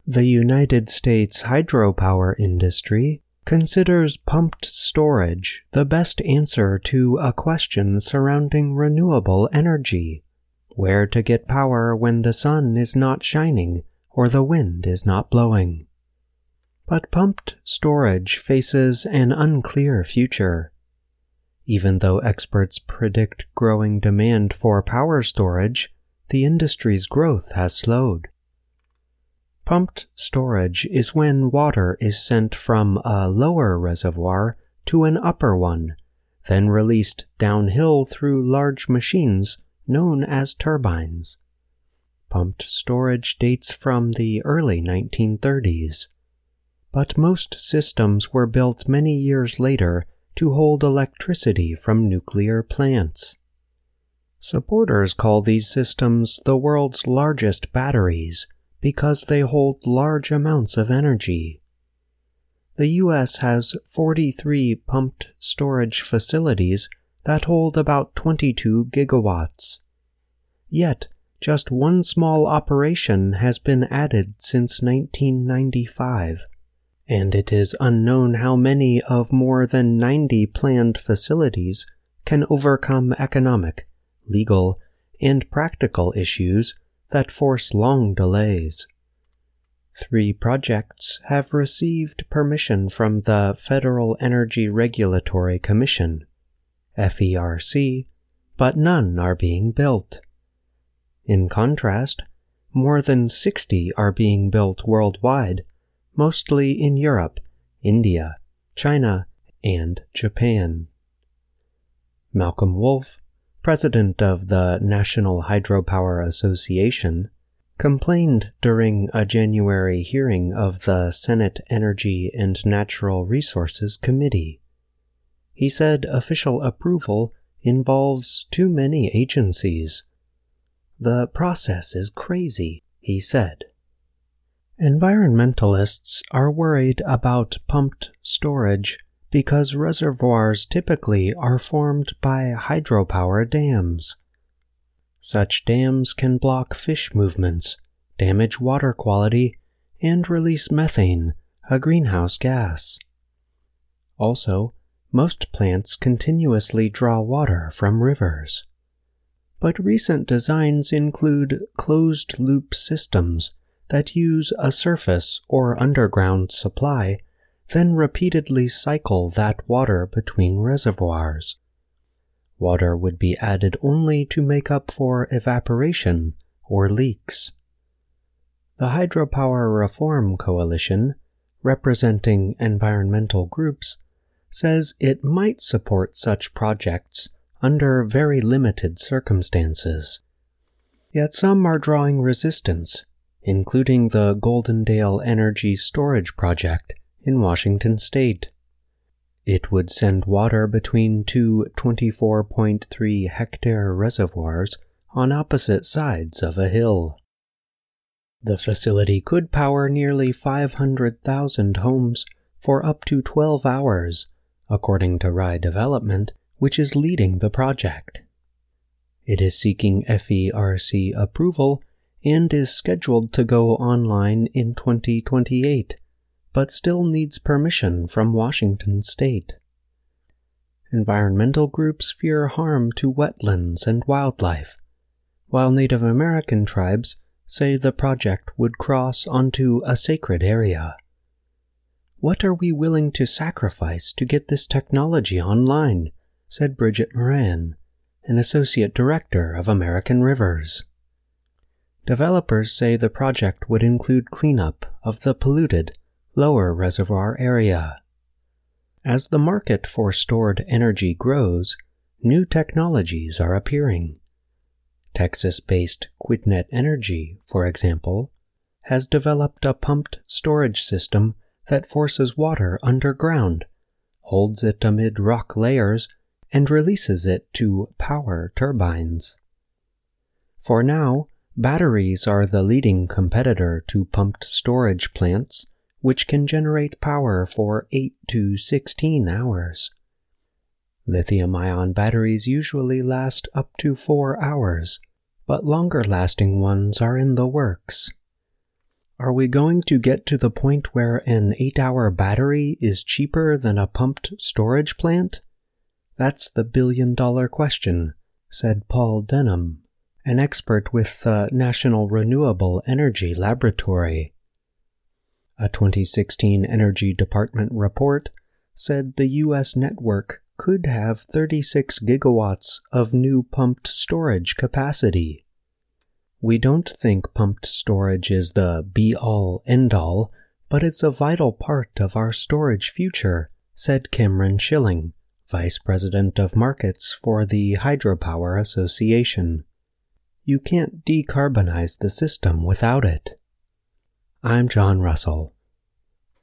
The United States hydropower industry considers pumped storage the best answer to a question surrounding renewable energy: where to get power when the sun is not shining or the wind is not blowing. But pumped storage faces an unclear future. Even though experts predict growing demand for power storage, the industry's growth has slowed. Pumped storage is when water is sent from a lower reservoir to an upper one, then released downhill through large machines known as turbines. Pumped storage dates from the early 1930s, but most systems were built many years later to hold electricity from nuclear plants. Supporters call these systems the world's largest batteries because they hold large amounts of energy. The U.S. has 43 pumped storage facilities that hold about 22 gigawatts. Yet, just one small operation has been added since 1995, and it is unknown how many of more than 90 planned facilities can overcome economic, legal, and practical issues that force long delays. 3 projects have received permission from the Federal Energy Regulatory Commission, FERC, but none are being built. In contrast, more than 60 are being built worldwide, mostly in Europe, India, China, and Japan. Malcolm Wolf, president of the National Hydropower Association, complained during a January hearing of the Senate Energy and Natural Resources Committee. He said official approval involves too many agencies. The process is crazy, he said. Environmentalists are worried about pumped storage because reservoirs typically are formed by hydropower dams. Such dams can block fish movements, damage water quality, and release methane, a greenhouse gas. Also, most plants continuously draw water from rivers. But recent designs include closed-loop systems that use a surface or underground supply, then repeatedly cycle that water between reservoirs. Water would be added only to make up for evaporation or leaks. The Hydropower Reform Coalition, representing environmental groups, says it might support such projects under very limited circumstances. Yet some are drawing resistance, including the Goldendale Energy Storage Project in Washington state. It would send water between 2 24.3-hectare reservoirs on opposite sides of a hill. The facility could power nearly 500,000 homes for up to 12 hours, according to Rye Development, which is leading the project. It is seeking FERC approval and is scheduled to go online in 2028, but still needs permission from Washington state. Environmental groups fear harm to wetlands and wildlife, while Native American tribes say the project would cross onto a sacred area. What are we willing to sacrifice to get this technology online? Said Bridget Moran, an associate director of American Rivers. Developers say the project would include cleanup of the polluted, lower reservoir area. As the market for stored energy grows, new technologies are appearing. Texas-based QuidNet Energy, for example, has developed a pumped storage system that forces water underground, holds it amid rock layers, and releases it to power turbines. For now, batteries are the leading competitor to pumped storage plants, which can generate power for 8 to 16 hours. Lithium-ion batteries usually last up to 4 hours, but longer-lasting ones are in the works. Are we going to get to the point where an 8-hour battery is cheaper than a pumped storage plant? That's the billion-dollar question, said Paul Denham, an expert with the National Renewable Energy Laboratory. A 2016 Energy Department report said the U.S. network could have 36 gigawatts of new pumped storage capacity. We don't think pumped storage is the be-all, end-all, but it's a vital part of our storage future, said Cameron Schilling, Vice President of Markets for the Hydropower Association. You can't decarbonize the system without it. I'm John Russell.